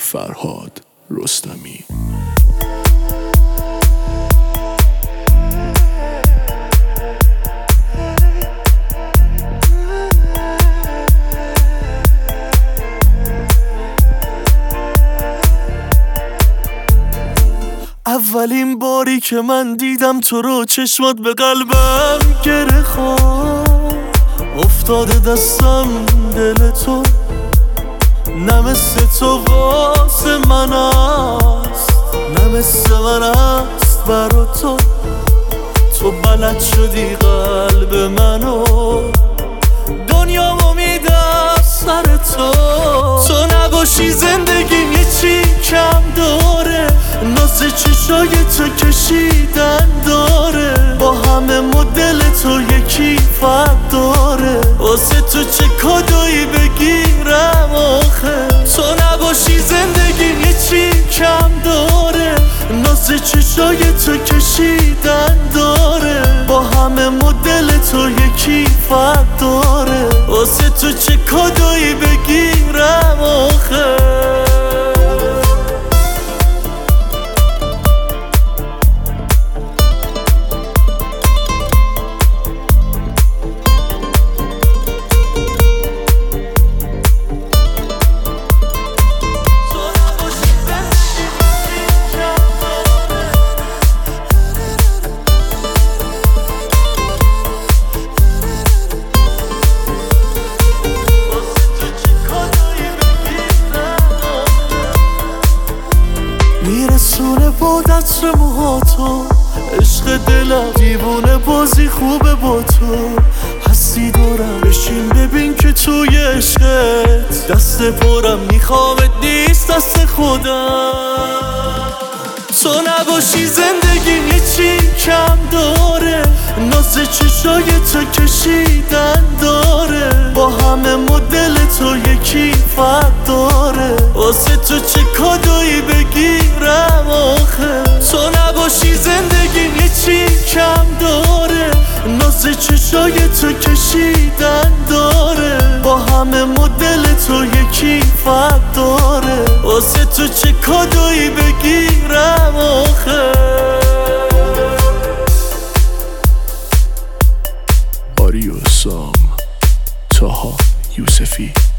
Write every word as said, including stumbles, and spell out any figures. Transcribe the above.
فرهاد رستمی. اولین باری که من دیدم تو رو چشمات به قلبم گره خورد، افتاده دستم دل تو، نه مثل تو واسه من است، نه مثل من است برا تو. تو بلد شدی قلب منو، دنیامو میدم سر تو. تو نباشی زندگیم یه چی کم داره، ناز چشای تو کشیدن داره، با همه مدل تو یکی فرق داره. واسه تو چه کادویی بگیرم آخه؟ تو نباشی زندگیم یه چی کم داره، ناز چشای تو کشیدن داره، با همه مدل تو یکی فرق داره. واسه تو چه کادویی بگیرم آخه؟ میرسونه با دست موهاتو، عشق دلم دیوونه بازی خوبه با تو. هستی دارم بشین ببین که توی عشقت دست پرم میخوامت نیست دست خودم. تو نباشی زندگیم یه چی کم داره، ناز چشای تو کشیدن داره، با همه مدل تو یکی فرق داره. واسه تو چه کادویی بگیرم آخه؟ تو نباشی زندگیم یه چی کم داره، ناز چشای تو کشیدن داره، با همه مدل تو یکی فرق داره. واسه تو چه کادویی بگیرم آخه؟ آریو سام، طاها یوسفی.